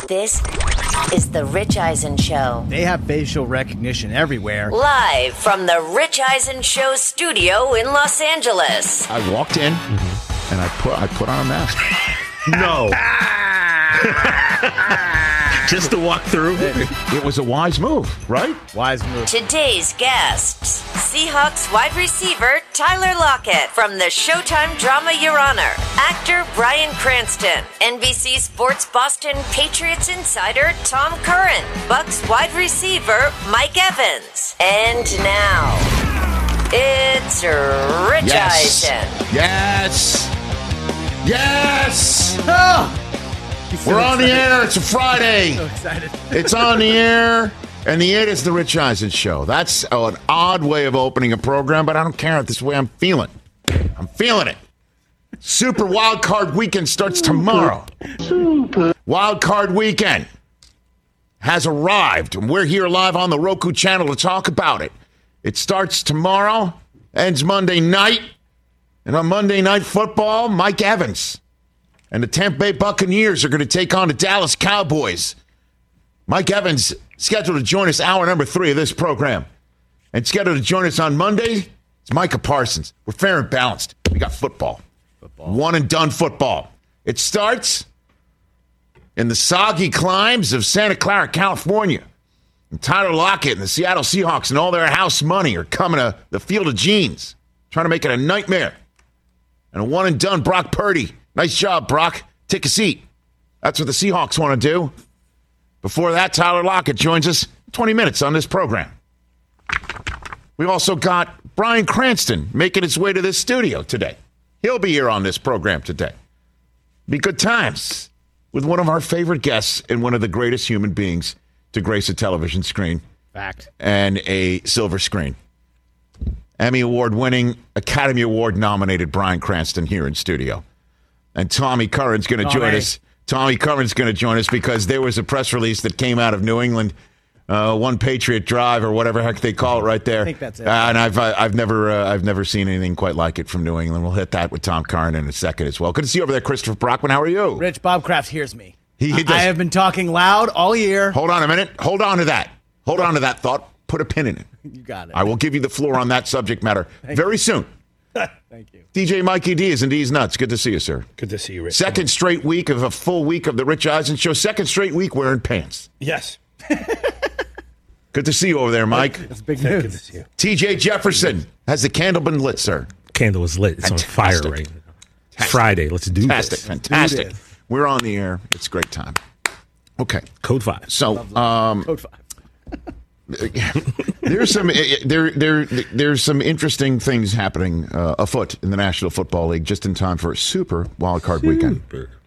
This is the Rich Eisen Show. They have facial recognition everywhere. Live from the Rich Eisen Show studio in Los Angeles. I walked in and I put on a mask. No. Just to walk through. It was a wise move, right? Wise move. Today's guests, Seahawks wide receiver Tyler Lockett from the Showtime drama Your Honor, actor Bryan Cranston, NBC Sports Boston Patriots insider Tom Curran, Bucs wide receiver Mike Evans. And now, it's Rich Eisen. Yes. Yes. Oh, We're on the air. It's a Friday. so excited. It's on the air. And it is the Rich Eisen Show. That's an odd way of opening a program, but I don't care. This way I'm feeling. I'm feeling it. Super Wild Card Weekend starts tomorrow. Super Wild Card Weekend has arrived, and we're here live on the Roku channel to talk about it. It starts tomorrow, ends Monday night, and on Monday Night Football, Mike Evans and the Tampa Bay Buccaneers are going to take on the Dallas Cowboys. Mike Evans scheduled to join us hour number 3 of this program. And scheduled to join us on Monday, it's Micah Parsons. We're fair and balanced. We got football. One and done football. It starts in the soggy climes of Santa Clara, California. And Tyler Lockett and the Seattle Seahawks and all their house money are coming to the Field of Jeans, trying to make it a nightmare. And a one and done Brock Purdy. Nice job, Brock. Take a seat. That's what the Seahawks want to do. Before that, Tyler Lockett joins us 20 minutes on this program. We also got Bryan Cranston making his way to this studio today. He'll be here on this program today. Be good times with one of our favorite guests and one of the greatest human beings to grace a television screen. Fact. And a silver screen. Emmy Award-winning, Academy Award-nominated Bryan Cranston here in studio. And Tommy Curran's going to join us. Tommy Curran's going to join us because there was a press release that came out of New England, One Patriot Drive or whatever heck they call it right there. I think that's it. And I've never seen anything quite like it from New England. We'll hit that with Tom Curran in a second as well. Good to see you over there, Christopher Brockman. How are you? Rich, Bob Kraft hears me. He does. I have been talking loud all year. Hold on a minute. Hold on to that. Hold on to that thought. Put a pin in it. You got it. I will give you the floor on that subject matter very soon. Thank you. DJ Mikey D is in D's Nuts. Good to see you, sir. Good to see you, Rich. Second straight week of a full week of the Rich Eisen Show. Second straight week wearing pants. Yes. Good to see you over there, Mike. That's big Good to news. see you. TJ Jefferson. Has the candle been lit, sir? Candle is lit. It's Fantastic. on fire right now. It's Friday. Let's do Fantastic, this. fantastic. Do this. We're on the air. It's a great time. Okay. Code 5. So, Code 5. there's some interesting things happening afoot in the National Football League just in time for a super wild card weekend.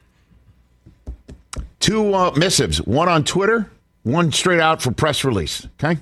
Two missives, one on Twitter, one straight out for press release. Okay,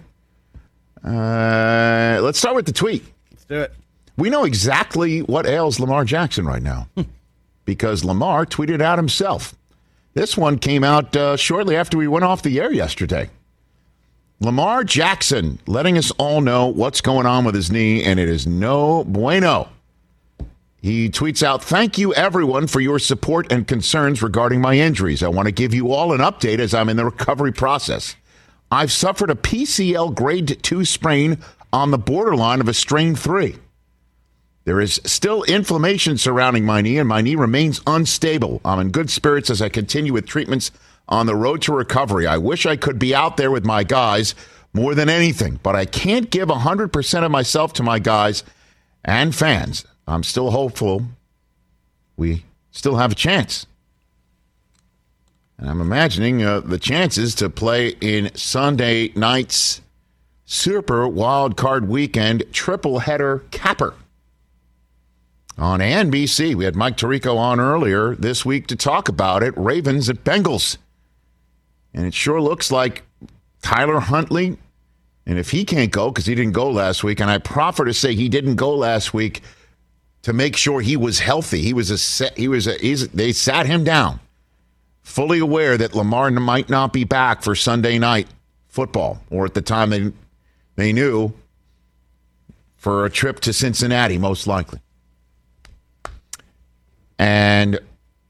let's start with the tweet. Let's do it. We know exactly what ails Lamar Jackson right now because Lamar tweeted out himself. This one came out shortly after we went off the air yesterday. Lamar Jackson letting us all know what's going on with his knee, and it is no bueno. He tweets out, "Thank you, everyone, for your support and concerns regarding my injuries. I want to give you all an update as I'm in the recovery process. I've suffered a PCL grade 2 sprain on the borderline of a strain 3. There is still inflammation surrounding my knee, and my knee remains unstable. I'm in good spirits as I continue with treatments on the road to recovery. I wish I could be out there with my guys more than anything, but I can't give 100% of myself to my guys and fans. I'm still hopeful we still have a chance. And I'm imagining the chances to play in Sunday night's Super Wild Card Weekend triple header capper. On NBC, we had Mike Tirico on earlier this week to talk about it. Ravens at Bengals. And it sure looks like Tyler Huntley, and if he can't go because he didn't go last week, and I proffer to say he didn't go last week to make sure he was healthy. They sat him down, fully aware that Lamar might not be back for Sunday night football, or at the time they knew for a trip to Cincinnati, most likely. And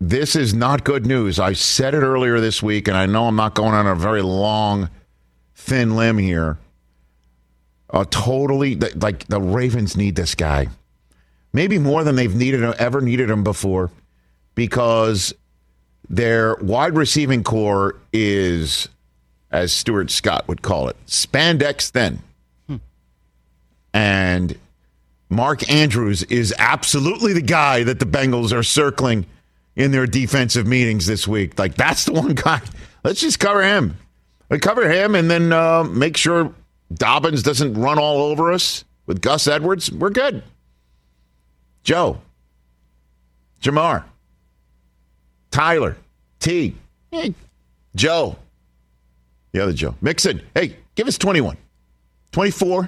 this is not good news. I said it earlier this week, and I know I'm not going on a very long, thin limb here. Totally, like the Ravens need this guy. Maybe more than they've ever needed him before, because their wide receiving core is, as Stuart Scott would call it, spandex thin. And Mark Andrews is absolutely the guy that the Bengals are circling in their defensive meetings this week. Like, that's the one guy. Let's just cover him. We cover him and then make sure Dobbins doesn't run all over us with Gus Edwards. We're good. Joe. Jamar. Tyler. T. Hey, Joe. The other Joe. Mixon. Hey, give us 21. 24.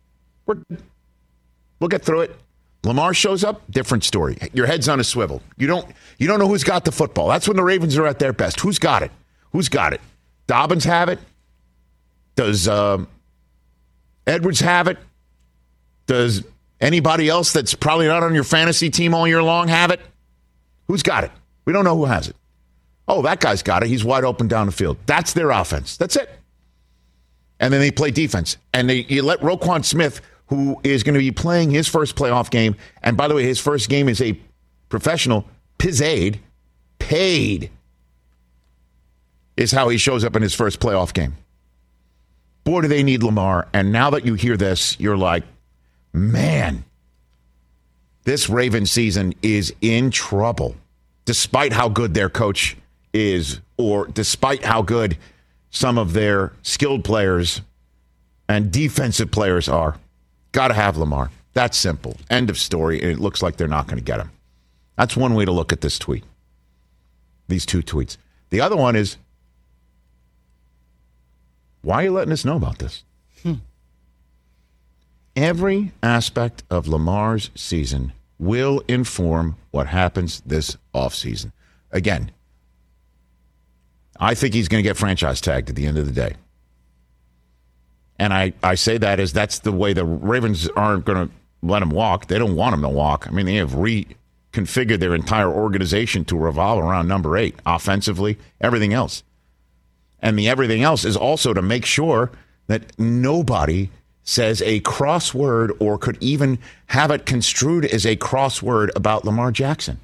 We'll get through it. Lamar shows up, different story. Your head's on a swivel. You don't know who's got the football. That's when the Ravens are at their best. Who's got it? Who's got it? Dobbins have it? Does Edwards have it? Does anybody else that's probably not on your fantasy team all year long have it? Who's got it? We don't know who has it. Oh, that guy's got it. He's wide open down the field. That's their offense. That's it. And then they play defense. And you let Roquan Smith, who is going to be playing his first playoff game, and by the way, his first game is a professional, paid, is how he shows up in his first playoff game. Boy, do they need Lamar. And now that you hear this, you're like, man, this Ravens season is in trouble, despite how good their coach is, or despite how good some of their skilled players and defensive players are. Got to have Lamar. That's simple. End of story. And it looks like they're not going to get him. That's one way to look at this tweet. These two tweets. The other one is, why are you letting us know about this? Every aspect of Lamar's season will inform what happens this offseason. Again, I think he's going to get franchise tagged at the end of the day. And I say that as that's the way the Ravens aren't going to let him walk. They don't want him to walk. I mean, they have reconfigured their entire organization to revolve around number 8, offensively, everything else. And the everything else is also to make sure that nobody says a crossword or could even have it construed as a crossword about Lamar Jackson.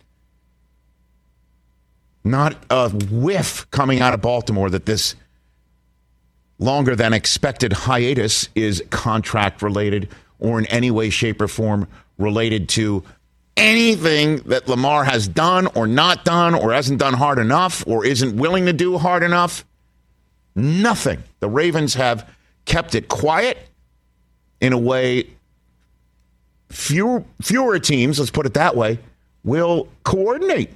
Not a whiff coming out of Baltimore that this longer than expected hiatus is contract related or in any way, shape, or form related to anything that Lamar has done or not done or hasn't done hard enough or isn't willing to do hard enough. Nothing. The Ravens have kept it quiet in a way fewer teams, let's put it that way, will coordinate.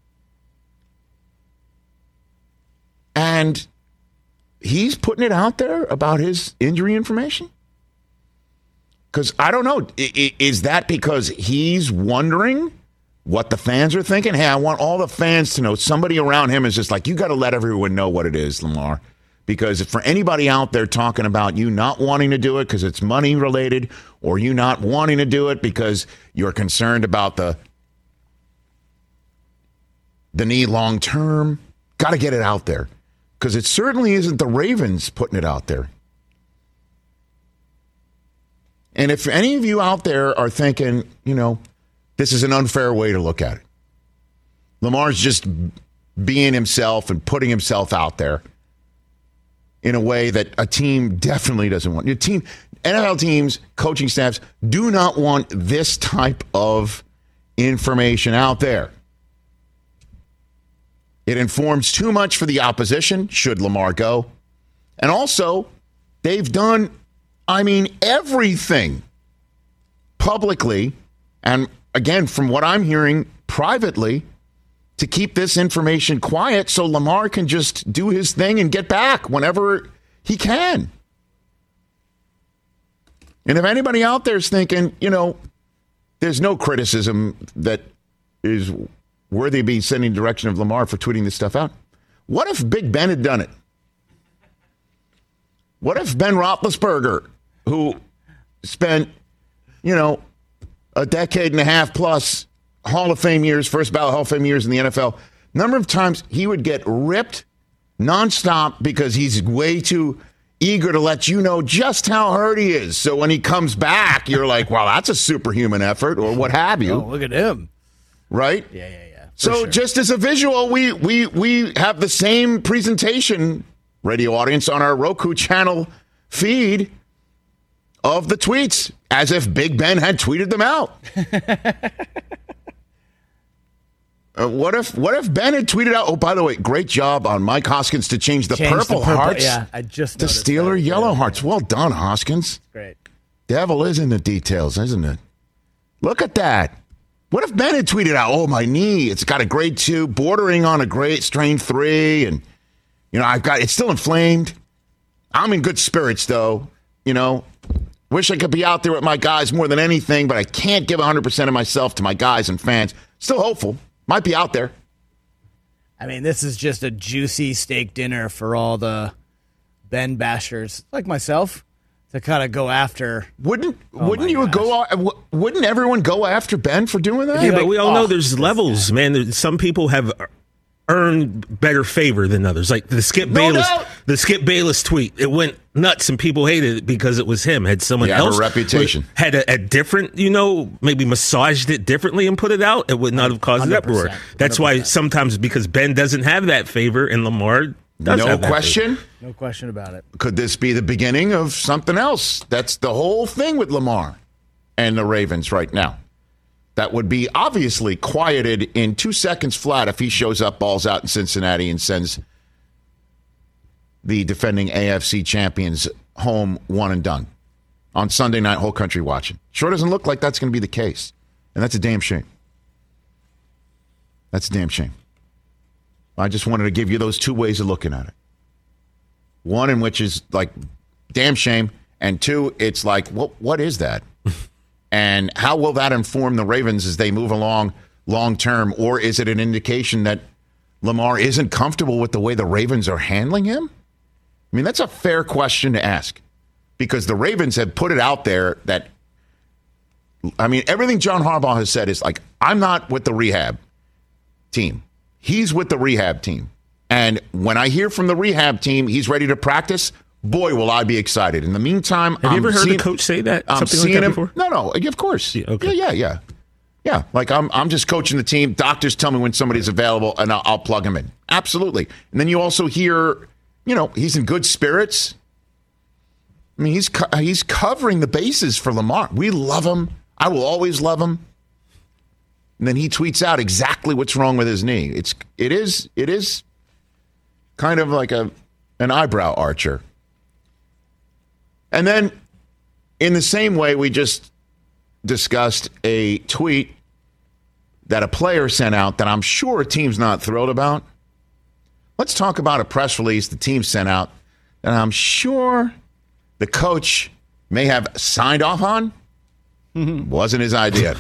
And he's putting it out there about his injury information? Because I don't know. Is that because he's wondering what the fans are thinking? Hey, I want all the fans to know. Somebody around him is just like, you got to let everyone know what it is, Lamar. Because for anybody out there talking about you not wanting to do it because it's money related, or you not wanting to do it because you're concerned about the knee long term, got to get it out there. Because it certainly isn't the Ravens putting it out there. And if any of you out there are thinking, this is an unfair way to look at it. Lamar's just being himself and putting himself out there in a way that a team definitely doesn't want. Your team, NFL teams, coaching staffs do not want this type of information out there. It informs too much for the opposition, should Lamar go. And also, they've done, everything publicly, and again, from what I'm hearing privately, to keep this information quiet so Lamar can just do his thing and get back whenever he can. And if anybody out there is thinking, there's no criticism that is worthy of being sending direction of Lamar for tweeting this stuff out. What if Big Ben had done it? What if Ben Roethlisberger, who spent, a decade and a half plus Hall of Fame years, first ballot Hall of Fame years in the NFL, Number of times he would get ripped nonstop because he's way too eager to let you know just how hurt he is. So when he comes back, you're like, wow, that's a superhuman effort or what have you. Oh, look at him. Right? Yeah. So sure. just as a visual, we have the same presentation, radio audience, on our Roku channel feed of the tweets, as if Big Ben had tweeted them out. What if Ben had tweeted out, oh, by the way, great job on Mike Hoskins to change the purple hearts Yeah, I just to Steeler yellow hearts. Well done, Hoskins. Great. Devil is in the details, isn't it? Look at that. What if Ben had tweeted out, oh, my knee, it's got a grade 2, bordering on a grade strain 3, and, it's still inflamed. I'm in good spirits, though. Wish I could be out there with my guys more than anything, but I can't give 100% of myself to my guys and fans. Still hopeful. Might be out there. I mean, this is just a juicy steak dinner for all the Ben bashers like myself to kind of go after. Wouldn't everyone go after Ben for doing that? Yeah, but we all know there's levels, man. Some people have earned better favor than others. Like the Skip Bayless tweet, it went nuts and people hated it because it was him. Had someone else a reputation, had a different, maybe massaged it differently and put it out, it would not have caused an uproar. That's 100%. Why sometimes, because Ben doesn't have that favor and Lamar does have that favor. No question about it. Could this be the beginning of something else? That's the whole thing with Lamar and the Ravens right now. That would be obviously quieted in 2 seconds flat if he shows up, balls out in Cincinnati, and sends the defending AFC champions home one and done on Sunday night, whole country watching. Sure doesn't look like that's going to be the case. And that's a damn shame. That's a damn shame. I just wanted to give you those two ways of looking at it. One in which is like, damn shame. And two, it's like, what is that? And how will that inform the Ravens as they move along long term? Or is it an indication that Lamar isn't comfortable with the way the Ravens are handling him? I mean, that's a fair question to ask, because the Ravens have put it out there that, everything John Harbaugh has said is like, I'm not with the rehab team. He's with the rehab team. And when I hear from the rehab team, he's ready to practice, boy, will I be excited. In the meantime, have you ever heard the coach say that? Something like that before? No, of course. Yeah, okay. Yeah. Like I'm just coaching the team. Doctors tell me when somebody's available, and I'll plug him in. Absolutely. And then you also hear, he's in good spirits. I mean, he's covering the bases for Lamar. We love him. I will always love him. And then he tweets out exactly what's wrong with his knee. It is kind of like an eyebrow archer. And then, in the same way, we just discussed a tweet that a player sent out that I'm sure a team's not thrilled about. Let's talk about a press release the team sent out that I'm sure the coach may have signed off on. Wasn't his idea.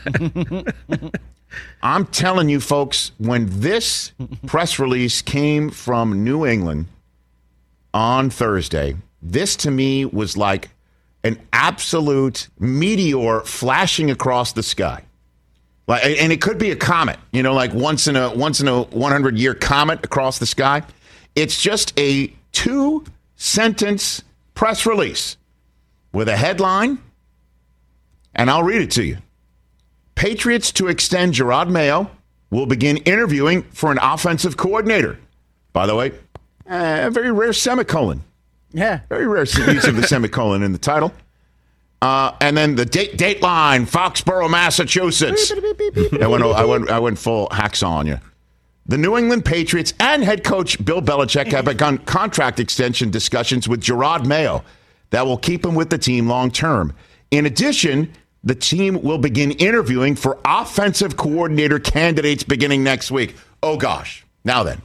I'm telling you, folks, when this press release came from New England on Thursday, this to me was like an absolute meteor flashing across the sky. And it could be a comet, like once in a 100-year comet across the sky. It's just a 2-sentence press release with a headline, and I'll read it to you. Patriots to extend Gerard Mayo will begin interviewing for an offensive coordinator. By the way, a very rare semicolon. Yeah. Very rare use of the semicolon in the title. And then the Dateline, Foxborough, Massachusetts. I went full hacksaw on you. The New England Patriots and head coach Bill Belichick have begun contract extension discussions with Gerard Mayo that will keep him with the team long term. In addition, the team will begin interviewing for offensive coordinator candidates beginning next week. Oh, gosh. Now then.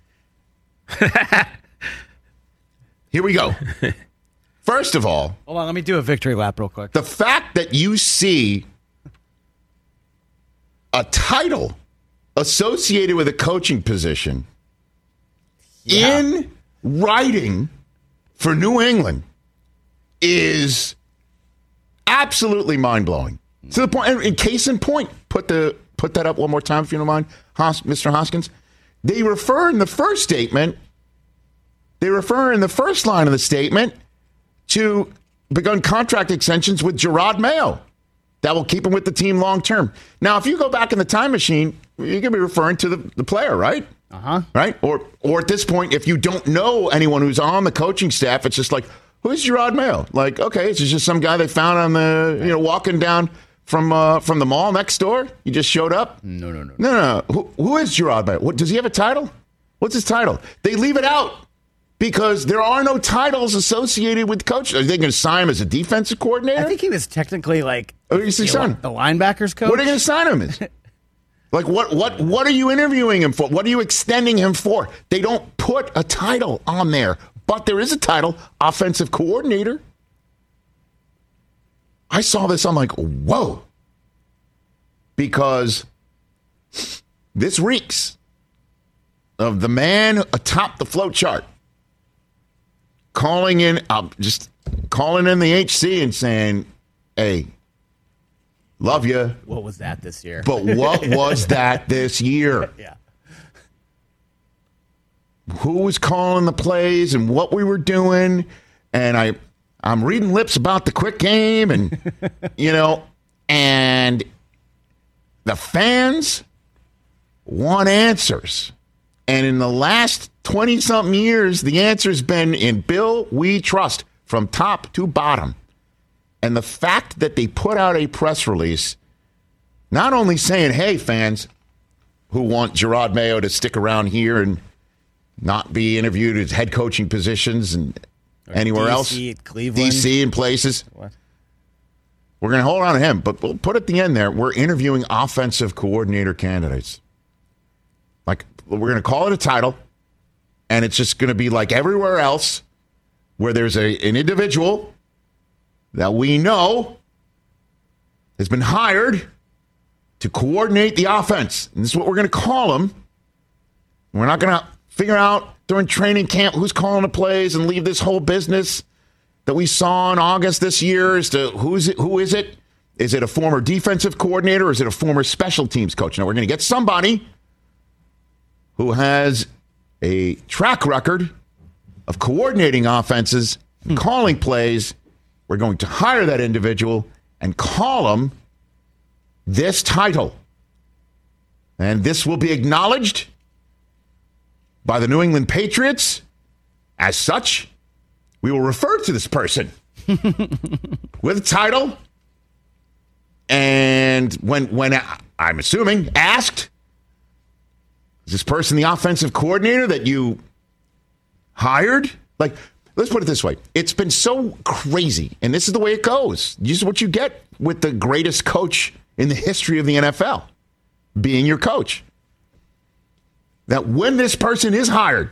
Here we go. First of all, hold on, let me do a victory lap real quick. The fact that you see a title associated with a coaching position in writing for New England is absolutely mind-blowing. To the point, in case in point, put that up one more time if you don't mind, Mr. Hoskins. They refer in the first statement, they refer in the first line of the statement to begun contract extensions with Gerard Mayo that will keep him with the team long term. Now, if you go back in the time machine, you can be referring to the player, right? Right? Or at this point, if you don't know anyone who's on the coaching staff, it's just like, who's Gerard Mayo? Like, okay, it's just some guy they found on the, walking down from the mall next door. You just showed up? No. Who is Gerard Mayo? What, does he have a title? What's his title? They leave it out because there are no titles associated with coach. Are they going to sign him as a defensive coordinator? I think he was technically like the linebackers coach. What are they going to sign him as? Like, what are you interviewing him for? What are you extending him for? They don't put a title on there, but there is a title, offensive coordinator. I saw this, I'm like, whoa. Because this reeks of the man atop the flow chart calling in the HC and saying, hey, love you. What was that this year? But what was that this year? Yeah. Who was calling the plays and what we were doing? And I'm reading lips about the quick game and, and the fans want answers. And in the last 20-something years, the answer's been in Bill we trust from top to bottom. And the fact that they put out a press release not only saying, hey, fans who want Gerard Mayo to stick around here and not be interviewed as head coaching positions and anywhere DC, else, Cleveland, DC and places. What? We're going to hold on to him, but we'll put at the end there, we're interviewing offensive coordinator candidates. Like, we're going to call it a title, and it's just going to be like everywhere else where there's an individual that we know has been hired to coordinate the offense. And this is what we're going to call him. We're not going to figure out during training camp who's calling the plays and leave this whole business that we saw in August this year as to who is it? Is it a former defensive coordinator or is it a former special teams coach? Now, we're going to get somebody who has a track record of coordinating offenses and calling plays. We're going to hire that individual and call him this title. And this will be acknowledged by the New England Patriots as such. We will refer to this person with a title. And when I'm assuming asked, is this person the offensive coordinator that you hired? Like, let's put it this way. It's been so crazy, and this is the way it goes. This is what you get with the greatest coach in the history of the NFL being your coach. That when this person is hired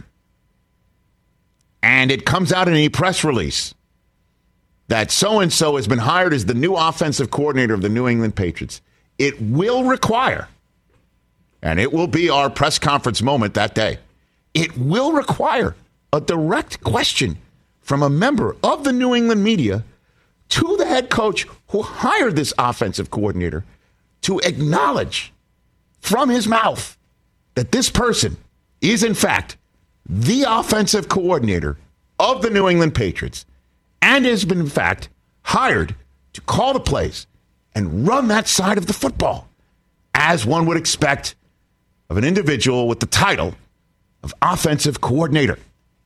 and it comes out in a press release that so-and-so has been hired as the new offensive coordinator of the New England Patriots, it will require, and it will be our press conference moment that day, it will require a direct question from a member of the New England media to the head coach who hired this offensive coordinator to acknowledge from his mouth that this person is, in fact, the offensive coordinator of the New England Patriots and has been, in fact, hired to call the plays and run that side of the football, as one would expect of an individual with the title of offensive coordinator.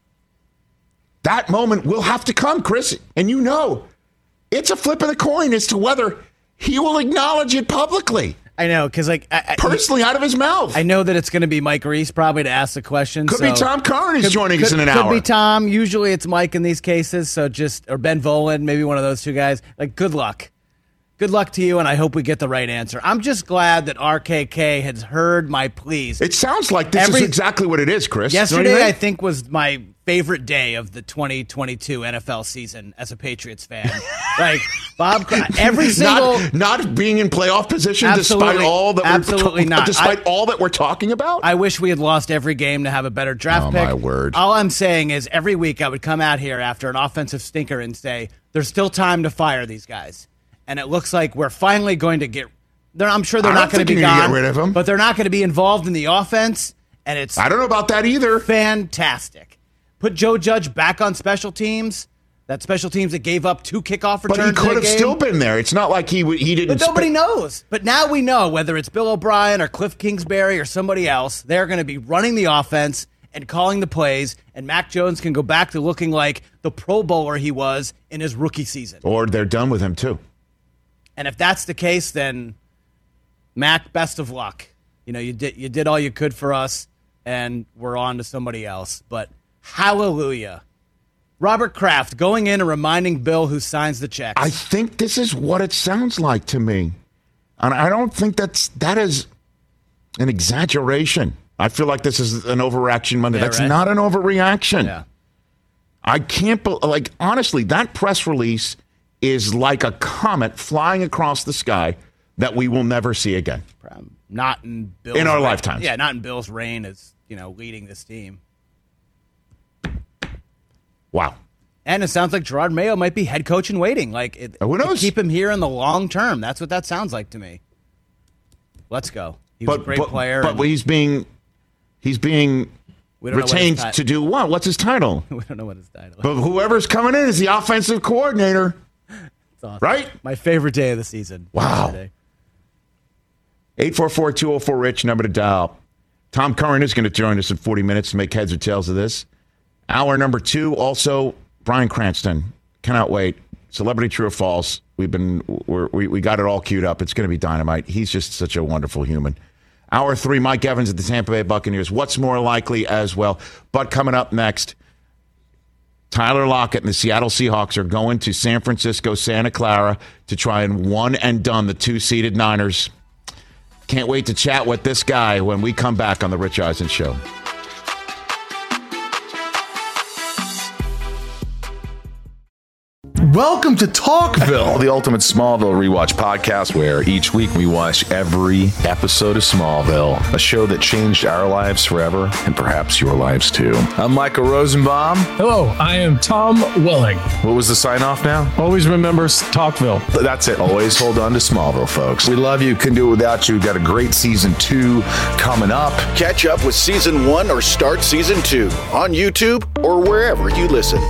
That moment will have to come, Chris, and you know it's a flip of the coin as to whether he will acknowledge it publicly. I know, because personally, out of his mouth. I know that it's going to be Mike Reese probably to ask the question. Could be Tom Curran is joining us in an hour. Could be Tom. Usually it's Mike in these cases, or Ben Volen, maybe one of those two guys. Like, good luck. Good luck to you, and I hope we get the right answer. I'm just glad that RKK has heard my pleas. It sounds like this is exactly what it is, Chris. Yesterday, I think, was my favorite day of the 2022 NFL season as a Patriots fan. Like, Bob, every single... Not being in playoff position despite all that all that we're talking about? I wish we had lost every game to have a better draft pick. Oh, my word. All I'm saying is every week I would come out here after an offensive stinker and say, there's still time to fire these guys. And it looks like we're finally going to get... I'm sure they're not going to be gone, get rid of them. But they're not going to be involved in the offense. And it's I don't know about that either. fantastic. Put Joe Judge back on special teams. That special teams that gave up 2 kickoff returns. But he could have game. still been there. It's not like he didn't. But nobody knows. But now we know whether it's Bill O'Brien or Cliff Kingsbury or somebody else, they're going to be running the offense and calling the plays, and Mac Jones can go back to looking like the Pro Bowler he was in his rookie season. Or they're done with him, too. And if that's the case, then Mac, best of luck. You know, you did all you could for us, and we're on to somebody else. But hallelujah. Robert Kraft going in and reminding Bill who signs the checks. I think this is what it sounds like to me. And I don't think that is an exaggeration. I feel like this is an overreaction Monday. Yeah, That's right? not an overreaction. Yeah. I can't, honestly, that press release is like a comet flying across the sky that we will never see again. Not in Bill's In our reign. lifetimes. Yeah, not in Bill's reign as, leading this team. Wow. And it sounds like Gerard Mayo might be head coach in waiting. Who knows? To keep him here in the long term. That's what that sounds like to me. Let's go. He was a great player. But he's being We don't know what his retained ti- to do what? What's his title? We don't know what his title is. But whoever's coming in is the offensive coordinator. It's awesome. Right? My favorite day of the season. Wow. Saturday. 844-204-RICH, number to dial. Tom Curran is going to join us in 40 minutes to make heads or tails of this. Hour number 2, also Bryan Cranston. Cannot wait. Celebrity True or False. We got it all queued up. It's going to be dynamite. He's just such a wonderful human. Hour 3, Mike Evans at the Tampa Bay Buccaneers. What's more likely as well? But coming up next, Tyler Lockett and the Seattle Seahawks are going to San Francisco, Santa Clara to try and one and done the 2-seeded Niners. Can't wait to chat with this guy when we come back on The Rich Eisen Show. Welcome to Talkville. The ultimate Smallville rewatch podcast where each week we watch every episode of Smallville, a show that changed our lives forever and perhaps your lives too. I'm Michael Rosenbaum. Hello, I am Tom Welling. What was the sign off now? Always remember Talkville. That's it. Always hold on to Smallville, folks. We love you. Couldn't do it without you. We've got a great season 2 coming up. Catch up with season 1 or start season 2 on YouTube or wherever you listen.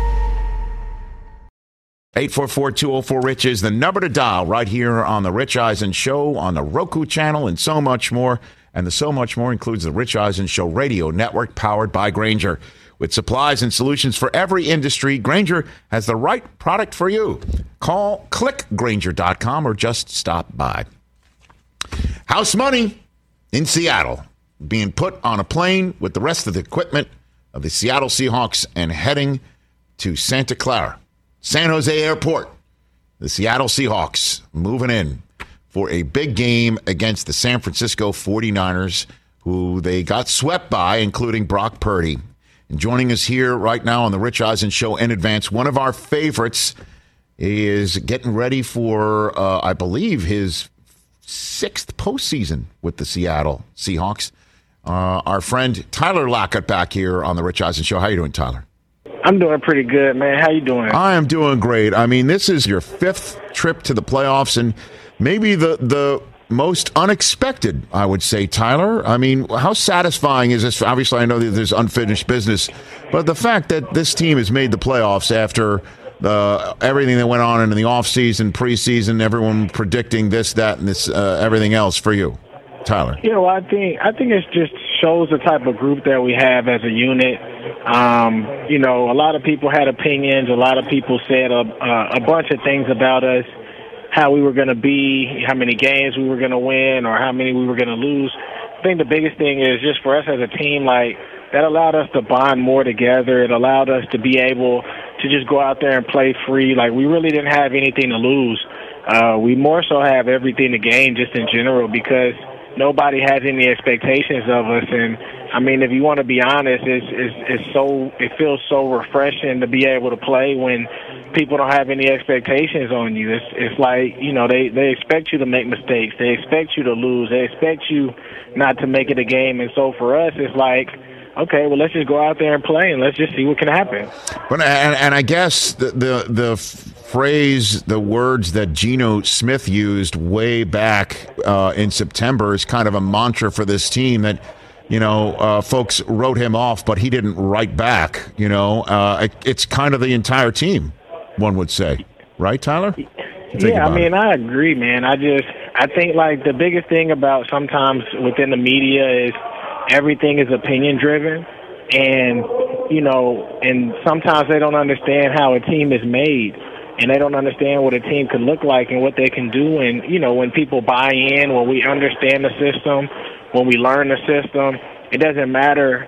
844-204-RICH is the number to dial right here on the Rich Eisen Show, on the Roku channel, and so much more. And the so much more includes the Rich Eisen Show radio network powered by Grainger. With supplies and solutions for every industry, Grainger has the right product for you. Click Grainger.com or just stop by. House money in Seattle being put on a plane with the rest of the equipment of the Seattle Seahawks and heading to Santa Clara. San Jose Airport. The Seattle Seahawks moving in for a big game against the San Francisco 49ers, who they got swept by, including Brock Purdy. And joining us here right now on the Rich Eisen Show in advance, one of our favorites is getting ready for, I believe, his 6th postseason with the Seattle Seahawks. Our friend Tyler Lockett back here on the Rich Eisen Show. How you doing, Tyler? I'm doing pretty good, man. How you doing? I am doing great. I mean, this is your 5th trip to the playoffs and maybe the most unexpected, I would say, Tyler. I mean, how satisfying is this? Obviously, I know that there's unfinished business, but the fact that this team has made the playoffs after everything that went on in the offseason, preseason, everyone predicting this, that, and this, everything else for you, Tyler. I think it just shows the type of group that we have as a unit. A lot of people had opinions. A lot of people said a bunch of things about us, how we were going to be, how many games we were going to win, or how many we were going to lose. I think the biggest thing is just for us as a team, that allowed us to bond more together. It allowed us to be able to just go out there and play free. We really didn't have anything to lose. We more so have everything to gain just in general because nobody has any expectations of us. And I mean, if you want to be honest, it feels so refreshing to be able to play when people don't have any expectations on you. It's like, they expect you to make mistakes. They expect you to lose. They expect you not to make it a game. And so for us, it's like, okay, well, let's just go out there and play and let's just see what can happen. But and I guess the phrase, the words that Geno Smith used way back in September is kind of a mantra for this team that folks wrote him off, but he didn't write back. It's kind of the entire team, one would say. Right, Tyler? Yeah, I agree, man. I think, like, the biggest thing about sometimes within the media is everything is opinion-driven. And, and sometimes they don't understand how a team is made. And they don't understand what a team can look like and what they can do. And, when people buy in, when we understand the system, when we learn the system, it doesn't matter,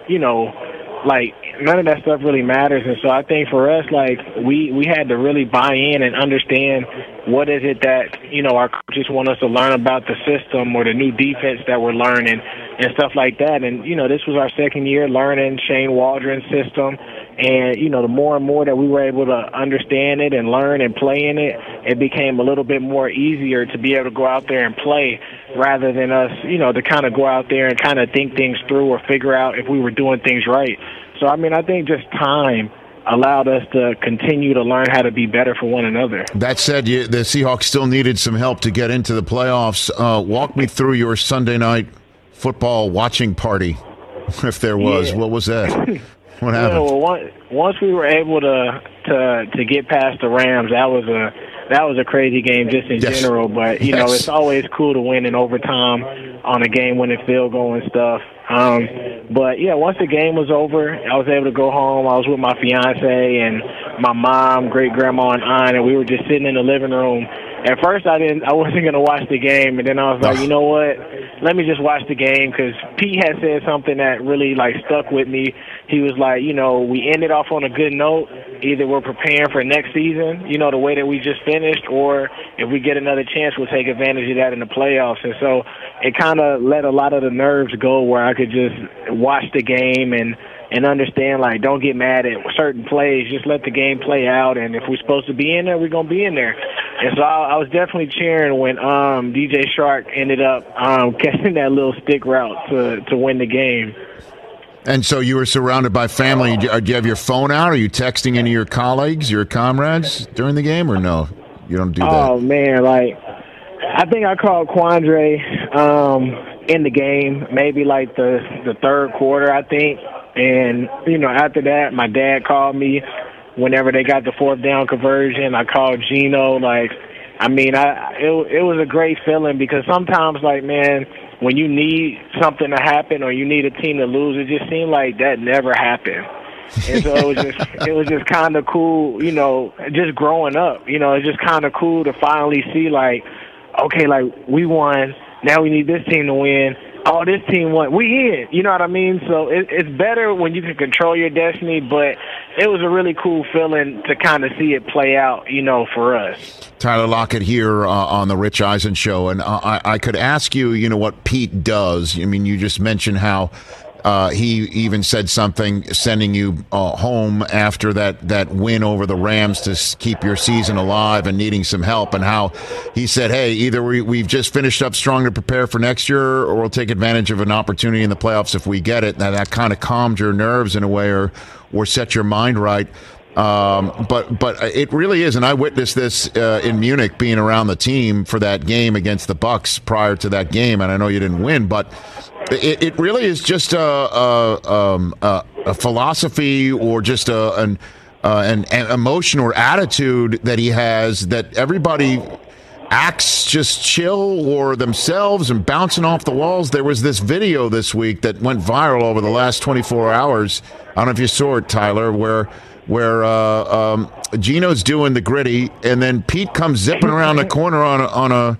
like, none of that stuff really matters. And so I think for us, like, we had to really buy in and understand what is it that, our coaches want us to learn about the system or the new defense that we're learning and stuff like that. And, this was our second year learning Shane Waldron's system. And, the more and more that we were able to understand it and learn and play in it, it became a little bit more easier to be able to go out there and play rather than us, to kind of go out there and kind of think things through or figure out if we were doing things right. So, I think just time allowed us to continue to learn how to be better for one another. That said, the Seahawks still needed some help to get into the playoffs. Walk me through your Sunday night football watching party, if there was. Yeah. What was that? What happened? Yeah, well, once we were able to get past the Rams, that was a crazy game just in general. But it's always cool to win in overtime on a game-winning field goal and stuff. But yeah, once the game was over, I was able to go home. I was with my fiance and my mom, great grandma, and aunt, and we were just sitting in the living room. At first, I wasn't gonna watch the game, and then I was like, you know what? Let me just watch the game, because Pete had said something that really stuck with me. He was like, we ended off on a good note. Either we're preparing for next season, the way that we just finished, or if we get another chance, we'll take advantage of that in the playoffs. And so it kind of let a lot of the nerves go, where I could just watch the game and understand, don't get mad at certain plays. Just let the game play out, and if we're supposed to be in there, we're going to be in there. And so I was definitely cheering when DJ Shark ended up catching that little stick route to win the game. And so you were surrounded by family. Do you have your phone out? Are you texting any of your colleagues, your comrades during the game, or no? You don't do that? Oh, man, I think I called Quandre in the game, maybe the third quarter, I think. And, after that, my dad called me whenever they got the fourth down conversion. I called Gino. It was a great feeling, because sometimes, man, when you need something to happen or you need a team to lose, it just seemed like that never happened. And so it was just kind of cool, just growing up. It's just kind of cool to finally see, okay, we won. Now we need this team to win. Oh, this team won. We in. You know what I mean? So it's better when you can control your destiny, but it was a really cool feeling to kind of see it play out, for us. Tyler Lockett here on the Rich Eisen Show, and I could ask you, what Pete does. You just mentioned how he even said something sending you home after that win over the Rams to keep your season alive and needing some help, and how he said, hey, either we've just finished up strong to prepare for next year, or we'll take advantage of an opportunity in the playoffs if we get it. Now, that kind of calmed your nerves in a way, or set your mind right. But it really is, and I witnessed this in Munich, being around the team for that game against the Bucks prior to that game, and I know you didn't win, but it really is just a philosophy, or just an emotion or attitude that he has, that everybody acts just chill or themselves and bouncing off the walls. There was this video this week that went viral over the last 24 hours. I don't know if you saw it, Tyler, where Gino's doing the gritty, and then Pete comes zipping around the corner on a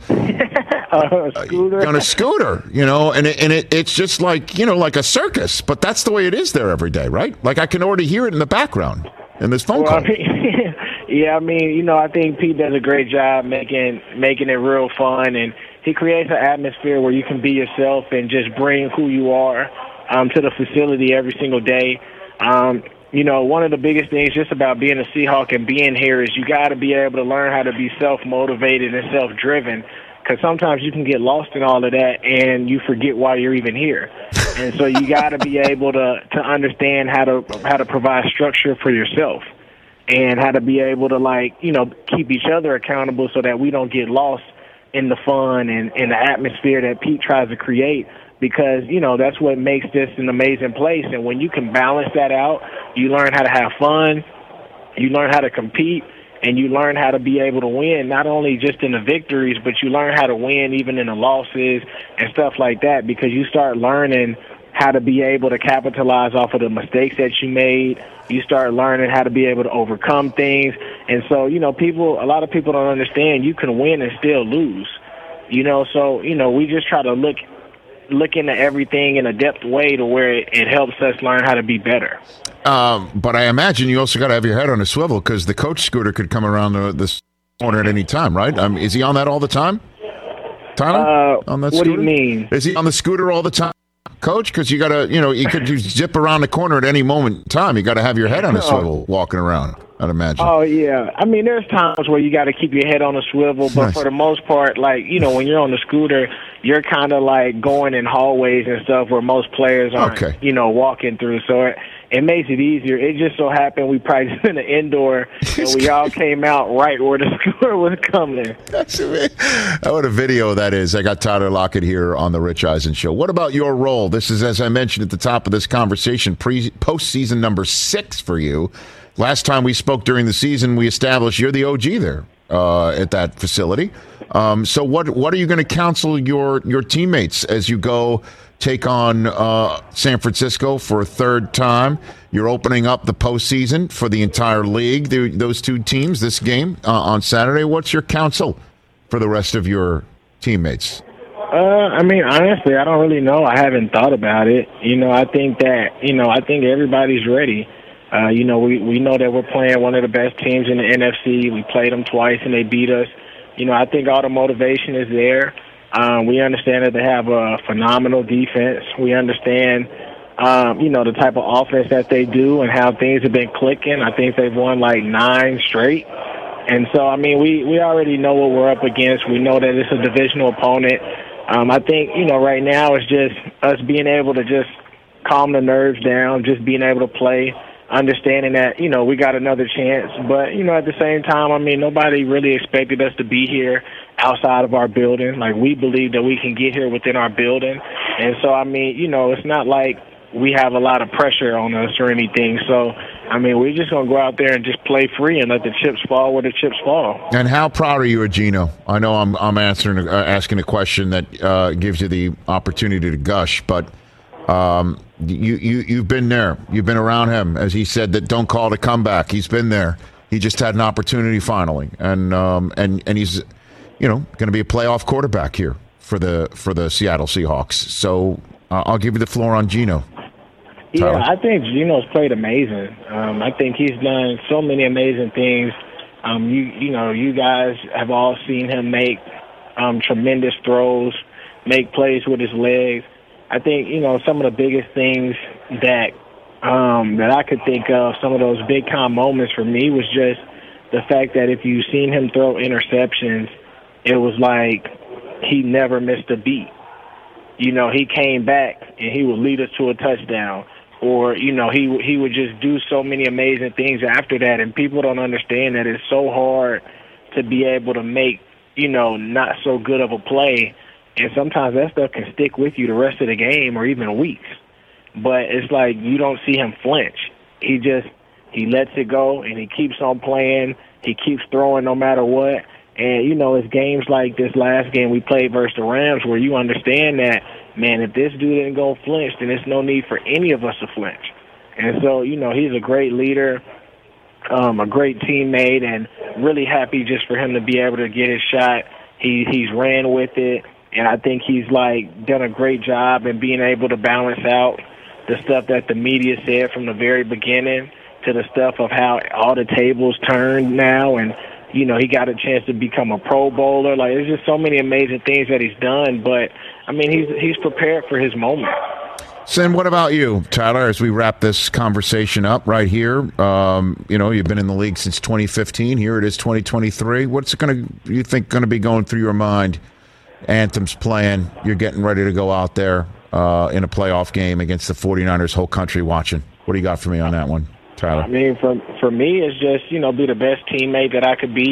scooter, and it's just like a circus. But that's the way it is there every day, right? I can already hear it in the background in this phone call. Yeah, I think Pete does a great job making it real fun, and he creates an atmosphere where you can be yourself and just bring who you are to the facility every single day. One of the biggest things just about being a Seahawk and being here is you got to be able to learn how to be self-motivated and self-driven, because sometimes you can get lost in all of that and you forget why you're even here. And so you got to be able to understand how to provide structure for yourself, and how to be able to keep each other accountable so that we don't get lost in the fun and the atmosphere that Pete tries to create. because, you know, that's what makes this an amazing place. And when you can balance that out, you learn how to have fun, you learn how to compete, and you learn how to be able to win, not only just in the victories, but you learn how to win even in the losses and stuff like that, because you start learning how to be able to capitalize off of the mistakes that you made. You start learning how to be able to overcome things. And so, you know, a lot of people don't understand you can win and still lose. You know, so, you know, we just try to look into everything in a depth way to where it helps us learn how to be better. But I imagine you also got to have your head on a swivel, because the coach scooter could come around this corner at any time, right? Is he on that all the time, Tyler? On that what scooter? Do you mean? Is he on the scooter all the time, Coach? Because you got to, you know, you could just zip around the corner at any moment in time. You got to have your head on a swivel walking around, I'd imagine. Oh, yeah. I mean, there's times where you got to keep your head on a swivel, but for the most part, like, you know, when you're on the scooter, you're kind of like going in hallways and stuff where most players aren't, you know, walking through. So it makes it easier. It just so happened we practiced in the indoor, and we all came out right where the scooter was coming. What a video that is. I got Tyler Lockett here on the Rich Eisen Show. What about your role? This is, as I mentioned at the top of this conversation, postseason number 6 for you. Last time we spoke during the season, we established you're the OG there at that facility. So what are you going to counsel your teammates as you go take on San Francisco for a third time? You're opening up the postseason for the entire league, those two teams, this game on Saturday. What's your counsel for the rest of your teammates? I mean, honestly, I don't really know. I haven't thought about it. You know, I think everybody's ready. You know, we know that we're playing one of the best teams in the NFC. We played them twice, and they beat us. You know, I think all the motivation is there. We understand that they have a phenomenal defense. We understand, you know, the type of offense that they do and how things have been clicking. I think they've won like 9 straight. And so, I mean, we already know what we're up against. We know that it's a divisional opponent. I think, you know, right now it's just us being able to just calm the nerves down, just being able to play, understanding that, you know, we got another chance. But, you know, at the same time, I mean, nobody really expected us to be here outside of our building. Like, we believe that we can get here within our building. And so, I mean, you know, it's not like we have a lot of pressure on us or anything. So, I mean, we're just going to go out there and just play free and let the chips fall where the chips fall. And how proud are you of Geno? I know I'm asking a question that gives you the opportunity to gush, but you've been there. You've been around him. As he said, that don't call it a comeback. He's been there. He just had an opportunity finally, and he's, you know, going to be a playoff quarterback here for the Seattle Seahawks. So I'll give you the floor on Geno. Yeah, I think Geno's played amazing. I think he's done so many amazing things. You know, you guys have all seen him make tremendous throws, make plays with his legs. I think, you know, some of the biggest things that I could think of, some of those big time moments for me, was just the fact that if you've seen him throw interceptions, it was like he never missed a beat. You know, he came back and he would lead us to a touchdown. Or, you know, he would just do so many amazing things after that. And people don't understand that it's so hard to be able to make, you know, not so good of a play. And sometimes that stuff can stick with you the rest of the game or even weeks. But it's like you don't see him flinch. He lets it go and he keeps on playing. He keeps throwing no matter what. And, you know, it's games like this last game we played versus the Rams where you understand that, man, if this dude isn't going to flinch, then there's no need for any of us to flinch. And so, you know, he's a great leader, a great teammate, and really happy just for him to be able to get his shot. He's ran with it, and I think he's, like, done a great job in being able to balance out the stuff that the media said from the very beginning to the stuff of how all the tables turned now, and you know, he got a chance to become a Pro Bowler. Like, there's just so many amazing things that he's done. But, I mean, he's prepared for his moment. Sen, what about you, Tyler, as we wrap this conversation up right here? You know, you've been in the league since 2015. Here it is, 2023. What's you think going to be going through your mind? Anthem's playing. You're getting ready to go out there in a playoff game against the 49ers, whole country watching. What do you got for me on that one, Tyler? I mean, for me, it's just, you know, be the best teammate that I could be.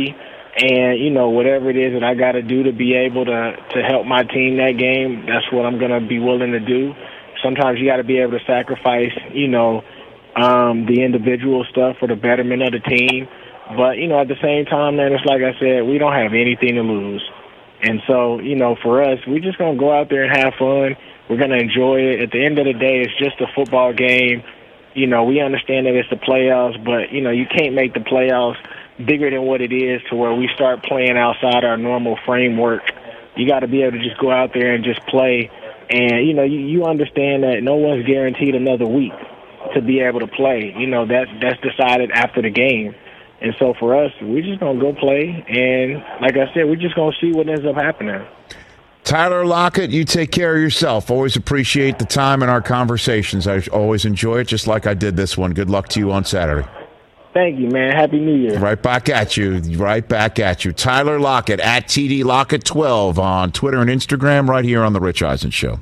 And, you know, whatever it is that I got to do to be able to help my team that game, that's what I'm going to be willing to do. Sometimes you got to be able to sacrifice, you know, the individual stuff for the betterment of the team. But, you know, at the same time, man, it's like I said, we don't have anything to lose. And so, you know, for us, we're just going to go out there and have fun. We're going to enjoy it. At the end of the day, it's just a football game. You know, we understand that it's the playoffs, but, you know, you can't make the playoffs bigger than what it is to where we start playing outside our normal framework. You got to be able to just go out there and just play. And, you know, you understand that no one's guaranteed another week to be able to play. You know, that's decided after the game. And so for us, we're just going to go play. And like I said, we're just going to see what ends up happening. Tyler Lockett, you take care of yourself. Always appreciate the time in our conversations. I always enjoy it, just like I did this one. Good luck to you on Saturday. Thank you, man. Happy New Year. Right back at you. Right back at you. Tyler Lockett at TD Lockett 12 on Twitter and Instagram, right here on The Rich Eisen Show.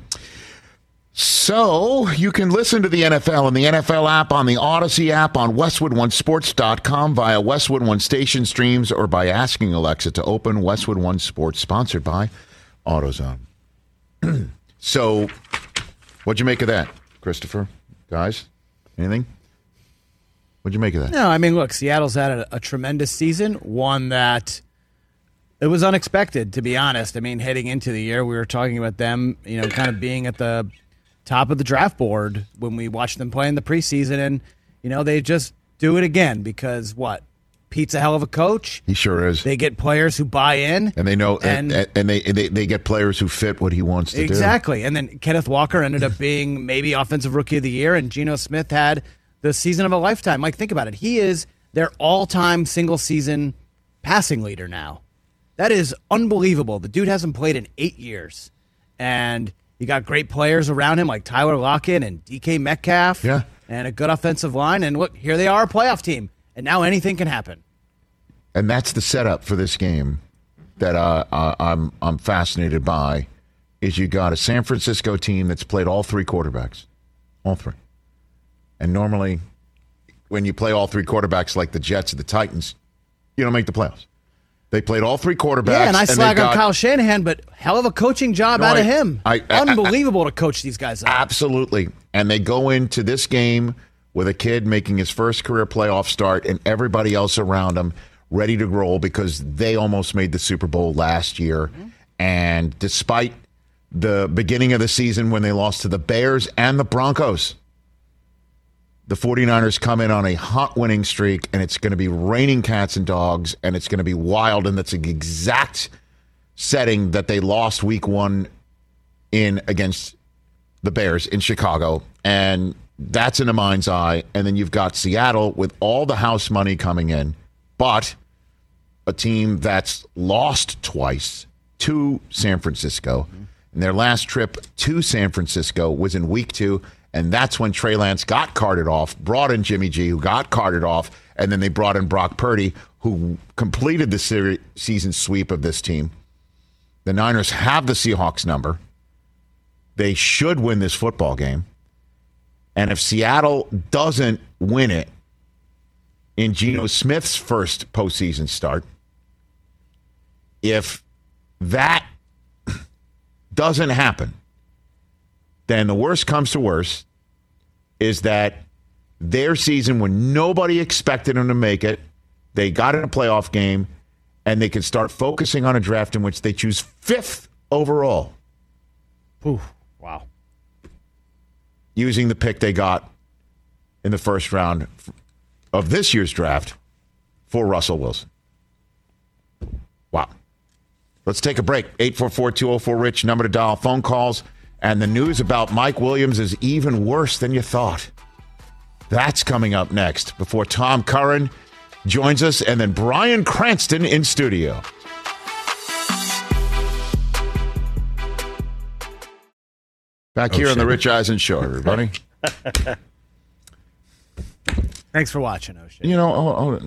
So you can listen to the NFL and the NFL app on the Odyssey app, on WestwoodOneSports.com, via Westwood One station streams, or by asking Alexa to open Westwood One Sports, sponsored by AutoZone. So what'd you make of that, Christopher? Guys, anything? What'd you make of that? No, I mean, look, Seattle's had a tremendous season, one that it was unexpected, to be honest. I mean, heading into the year, we were talking about them, you know, kind of being at the top of the draft board when we watched them play in the preseason, and, you know, they just do it again because, what? Pete's a hell of a coach. He sure is. They get players who buy in. And they know, and they get players who fit what he wants to do. Exactly. And then Kenneth Walker ended up being maybe Offensive Rookie of the Year, and Geno Smith had the season of a lifetime. Like, think about it. He is their all-time single-season passing leader now. That is unbelievable. The dude hasn't played in 8 years. And you got great players around him like Tyler Lockett and DK Metcalf. Yeah. And a good offensive line. And look, here they are, a playoff team. And now anything can happen. And that's the setup for this game that I'm fascinated by, is you got a San Francisco team that's played all three quarterbacks. All three. And normally, when you play all three quarterbacks like the Jets or the Titans, you don't make the playoffs. They played all three quarterbacks. Yeah, and I slag on Kyle Shanahan, but hell of a coaching job out of him. Unbelievable to coach these guys up. Absolutely. And they go into this game with a kid making his first career playoff start and everybody else around him ready to roll because they almost made the Super Bowl last year. Mm-hmm. And despite the beginning of the season when they lost to the Bears and the Broncos, the 49ers come in on a hot winning streak, and it's going to be raining cats and dogs, and it's going to be wild, and that's the exact setting that they lost week one in against the Bears in Chicago, and that's in the mind's eye. And then you've got Seattle with all the house money coming in, but a team that's lost twice to San Francisco, and their last trip to San Francisco was in week 2. And that's when Trey Lance got carted off, brought in Jimmy G, who got carted off, and then they brought in Brock Purdy, who completed the season sweep of this team. The Niners have the Seahawks number. They should win this football game. And if Seattle doesn't win it in Geno Smith's first postseason start, if that doesn't happen, then the worst comes to worst is that their season, when nobody expected them to make it, they got in a playoff game, and they can start focusing on a draft in which they choose 5th overall. Ooh, wow. Using the pick they got in the first round of this year's draft for Russell Wilson. Wow. Let's take a break. 844-204-RICH, number to dial, phone calls. And the news about Mike Williams is even worse than you thought. That's coming up next before Tom Curran joins us and then Bryan Cranston in studio. Back here on the Rich Eisen Show, everybody. Thanks for watching, O'Shea. You know,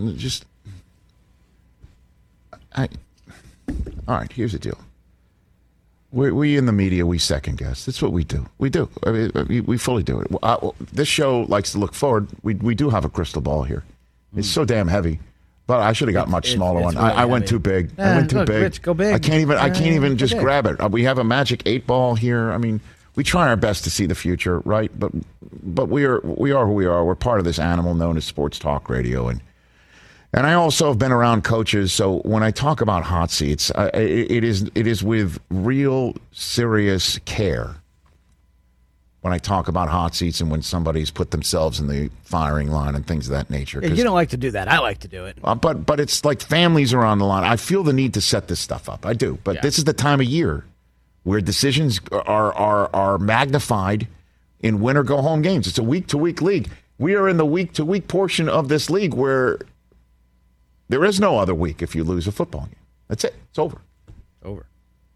all right, here's the deal. We in the media, we second guess. That's what we do. We do. I mean, we fully do it. This show likes to look forward. We do have a crystal ball here. It's so damn heavy. But I should have got much smaller one. really I went heavy. too big. I went too Look, big. Rich, go big. I can't even just big. grab it. We have a magic 8 ball here. I mean, we try our best to see the future, right? But we are who we are. We're part of this animal known as sports talk radio, and I also have been around coaches. So when I talk about hot seats, it is with real serious care. When I talk about hot seats and when somebody's put themselves in the firing line and things of that nature. Yeah, you don't like to do that. I like to do it. But it's like families are on the line. I feel the need to set this stuff up. I do. But This is the time of year where decisions are magnified in win or go home games. It's a week-to-week league. We are in the week-to-week portion of this league where there is no other week if you lose a football game. That's it. It's over. Over.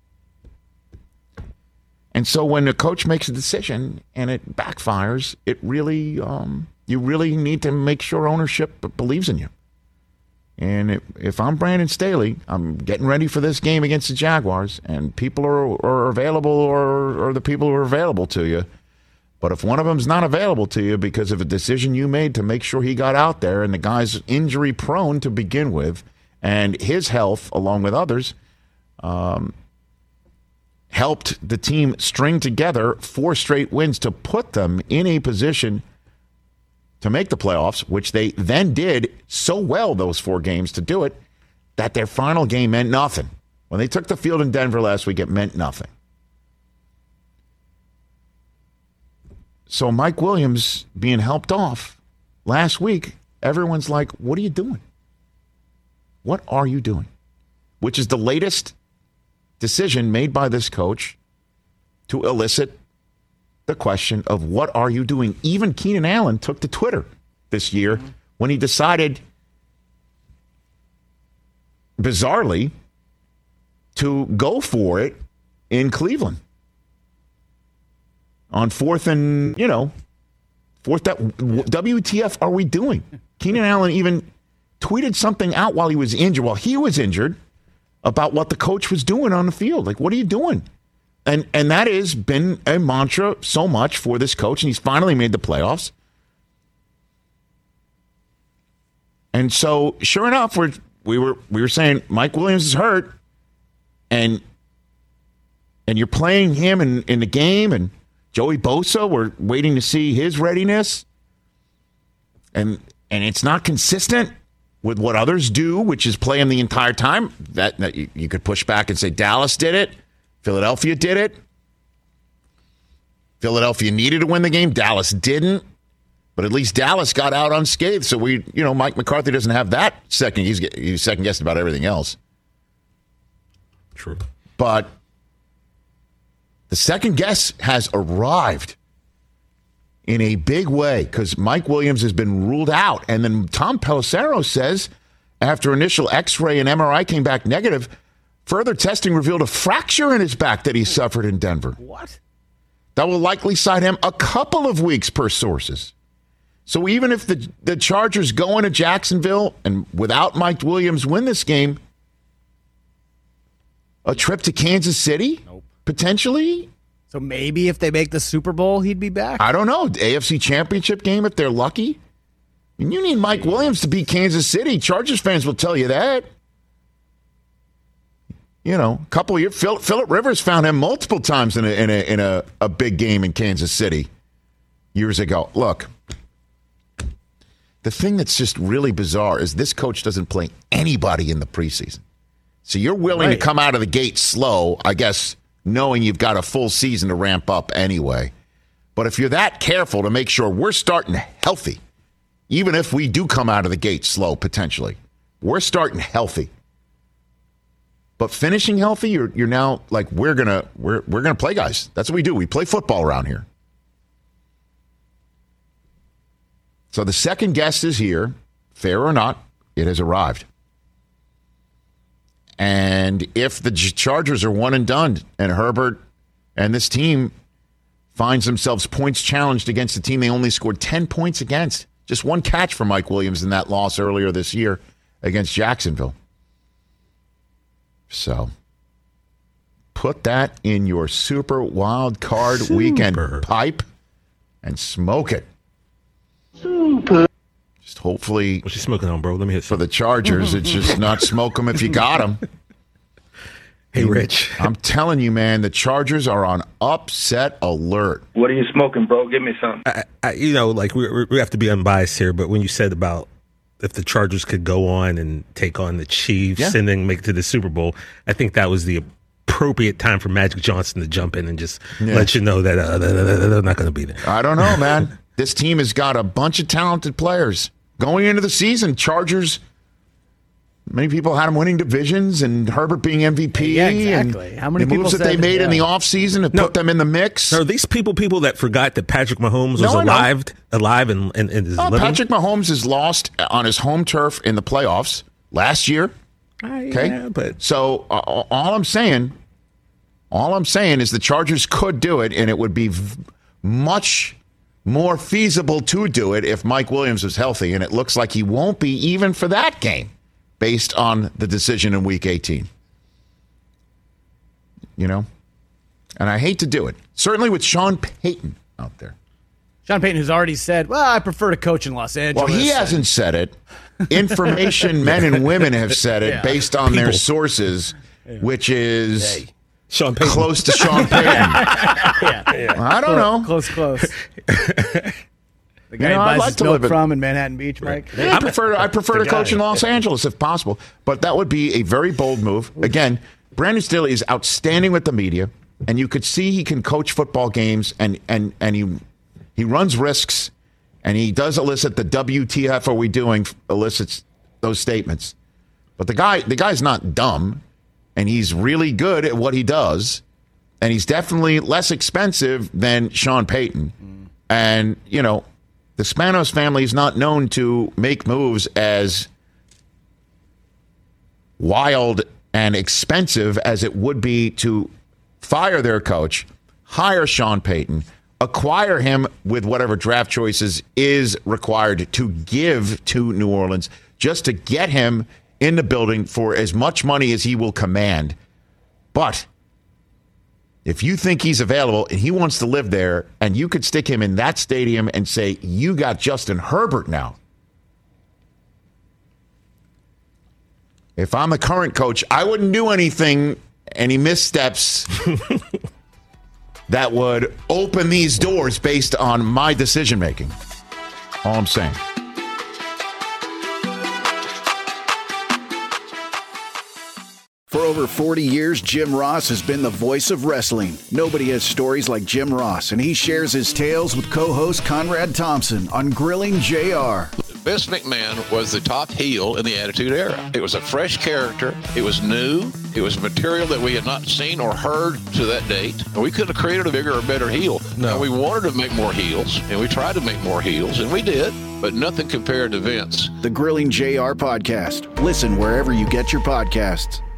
And so when a coach makes a decision and it backfires, it really you really need to make sure ownership believes in you. And if I'm Brandon Staley, I'm getting ready for this game against the Jaguars, and people are available or the people who are available to you. But if one of them's not available to you because of a decision you made to make sure he got out there, and the guy's injury prone to begin with, and his health, along with others, helped the team string together 4 straight wins to put them in a position to make the playoffs, which they then did so well, those 4 games, to do it, that their final game meant nothing. When they took the field in Denver last week, it meant nothing. So Mike Williams being helped off last week, everyone's like, what are you doing? What are you doing? Which is the latest decision made by this coach to elicit the question of what are you doing? Even Keenan Allen took to Twitter this year when he decided, bizarrely, to go for it in Cleveland on 4th and, WTF are we doing? Keenan Allen even tweeted something out while he was injured, about what the coach was doing on the field. Like, what are you doing? And that has been a mantra so much for this coach, and he's finally made the playoffs. And so, sure enough, we were saying Mike Williams is hurt, and you're playing him in the game, and Joey Bosa, we're waiting to see his readiness, and it's not consistent with what others do, which is play him the entire time. That you could push back and say Dallas did it. Philadelphia did it. Philadelphia needed to win the game. Dallas didn't. But at least Dallas got out unscathed. So Mike McCarthy doesn't have that second. He's second guessed about everything else. True. But the second guess has arrived in a big way because Mike Williams has been ruled out. And then Tom Pelissero says after initial X-ray and MRI came back negative, further testing revealed a fracture in his back that he suffered in Denver. What? That will likely side him a couple of weeks per sources. So even if the Chargers go into Jacksonville and without Mike Williams win this game, a trip to Kansas City? Nope. Potentially? So maybe if they make the Super Bowl, he'd be back? I don't know. AFC Championship game if they're lucky? I mean, you need Mike Williams to beat Kansas City. Chargers fans will tell you that. A couple of years. Phillip Rivers found him multiple times in a big game in Kansas City years ago. Look, the thing that's just really bizarre is this coach doesn't play anybody in the preseason. So you're willing to come out of the gate slow, I guess, knowing you've got a full season to ramp up anyway. But if you're that careful to make sure we're starting healthy, even if we do come out of the gate slow potentially, we're starting healthy. But finishing healthy, you're now like we're gonna play, guys. That's what we do. We play football around here. So the second guest is here, fair or not, it has arrived. And if the Chargers are one and done, and Herbert and this team finds themselves points challenged against a team they only scored 10 points against, just one catch for Mike Williams in that loss earlier this year against Jacksonville. So put that in your super wild card weekend pipe and smoke it. Just hopefully. What you smoking on, bro? Let me hit for the Chargers. It's just not smoke them if you got them. Hey, Rich. I'm telling you, man, the Chargers are on upset alert. What are you smoking, bro? Give me something. We have to be unbiased here, but when you said about if the Chargers could go on and take on the Chiefs and then make it to the Super Bowl, I think that was the appropriate time for Magic Johnson to jump in and just let you know that they're not going to be there. I don't know, man. This team has got a bunch of talented players. Going into the season, Chargers, many people had them winning divisions and Herbert being MVP. Yeah, exactly. And how many the people moves that they made in the offseason to put them in the mix? Are these people that forgot that Patrick Mahomes was alive and is living? Patrick Mahomes is lost on his home turf in the playoffs last year. Okay, yeah, but so all I'm saying is the Chargers could do it, and it would be much more feasible to do it if Mike Williams was healthy, and it looks like he won't be even for that game based on the decision in Week 18. You know? And I hate to do it. Certainly with Sean Payton out there. Sean Payton, who's already said, well, I prefer to coach in Los Angeles. Well, he hasn't said it. Information men and women have said it based on their sources, which is Sean Payton. Close to Sean Payton. I don't know. Close. The guy he buys his milk from in Manhattan Beach, Mike. Yeah, I prefer to coach in Los Angeles if possible, but that would be a very bold move. Again, Brandon Staley is outstanding with the media, and you could see he can coach football games, and he runs risks, and he does elicit the WTF are we doing elicits those statements. But the guy's not dumb, and he's really good at what he does, and he's definitely less expensive than Sean Payton. And, you know, the Spanos family is not known to make moves as wild and expensive as it would be to fire their coach, hire Sean Payton, acquire him with whatever draft choices is required to give to New Orleans just to get him in the building for as much money as he will command. But if you think he's available and he wants to live there, and you could stick him in that stadium and say, you got Justin Herbert now. If I'm the current coach, I wouldn't do any missteps that would open these doors based on my decision making. All I'm saying. For over 40 years, Jim Ross has been the voice of wrestling. Nobody has stories like Jim Ross, and he shares his tales with co-host Conrad Thompson on Grilling JR. Vince McMahon was the top heel in the Attitude Era. It was a fresh character. It was new. It was material that we had not seen or heard to that date. And we couldn't have created a bigger or better heel. No. And we wanted to make more heels, and we tried to make more heels, and we did. But nothing compared to Vince. The Grilling JR podcast. Listen wherever you get your podcasts.